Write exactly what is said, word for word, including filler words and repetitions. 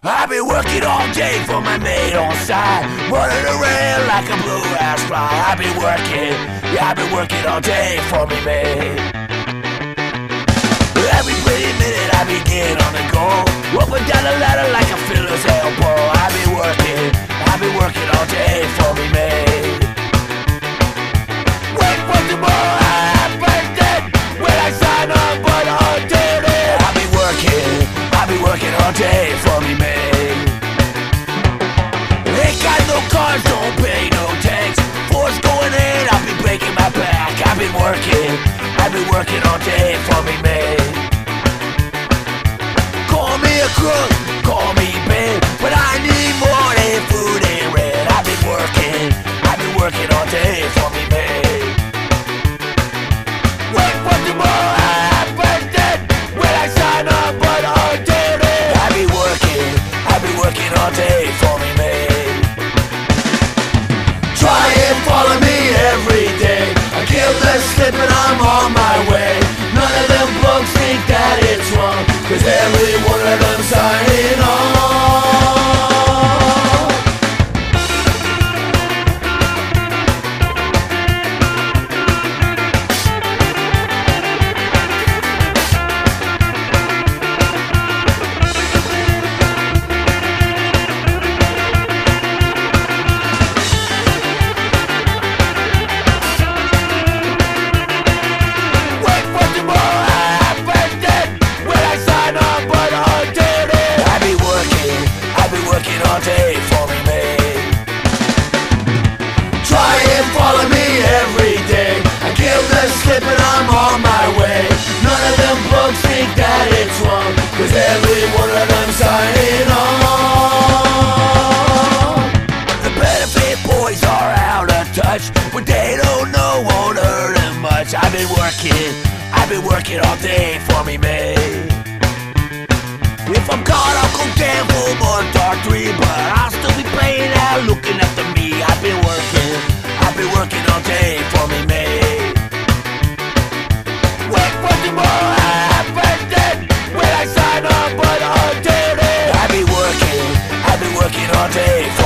I've been working all day for my mate on side, running around like a blue ass fly. I've been working, yeah, I've been working all day for me mate. Every pretty minute I be getting on the go, up and down the ladder like a fiddler's elbow. I've been working, I've been working all day for me mate. Wait for tomorrow happens then, when I sign up but until then I've been working, I've been working all day for me mate. Ain't got no cars, don't pay no tax. Force going in, I'll be breaking my back. I've been working, I've been working all day for me mate. Call me a crook, call me bad, but I need more than food and rent. I've been working, I've been working all day for me mate. Wait for tomorrow happens then, when I sign up but until then I've been working, I've been working all day for me mate. Try and follow me every day, I give the slip and I'm on my way. None of them books think that it's wrong, cause every one of them signing on. All day for me mate. Try and follow me every day, I give the slip and I'm on my way. None of them books think that it's wrong, cause every one of them signing on. The benefit boys are out of touch, but they don't know won't earn them much. I've been working, I've been working all day for me mate. If I'm caught, I'll go down for one, or three, but I'll still be playing out, looking after me. I've been working, I've been working all day for me, mate. Wait for tomorrow happens then, when I sign up, but until then I've been working, I've been working all day for